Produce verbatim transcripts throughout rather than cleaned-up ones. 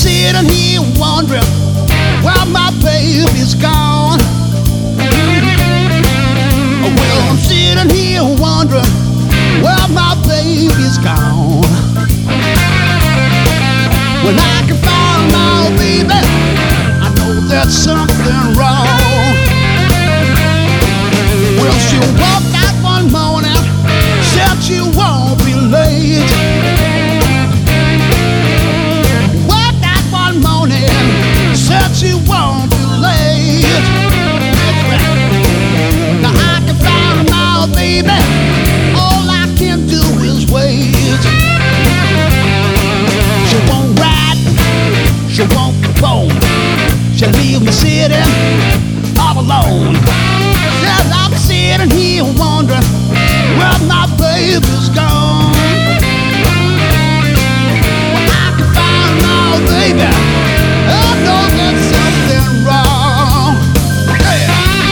sitting here wondering where my baby's gone. Well, I'm sitting here wondering where my baby's gone. When I can find my baby, I know there's something wrong. Well, she woke up one morning, said she won't be late. Woke up one morning, said she won't be late. Now I can find my baby, all I can do is wait. She won't ride, she won't phone, she leave me sitting all alone. Says I'm sitting here wondering where my baby's gone. When I can find my baby, I know there's something wrong. Yeah.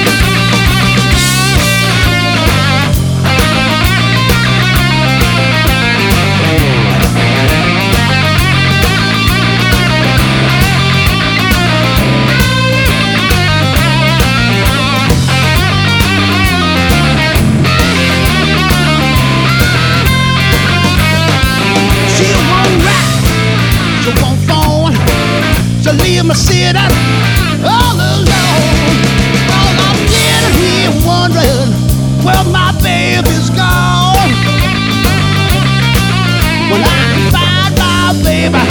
To leave me sitting all alone. All I'm sitting here wondering where my baby's gone. When I can find my baby,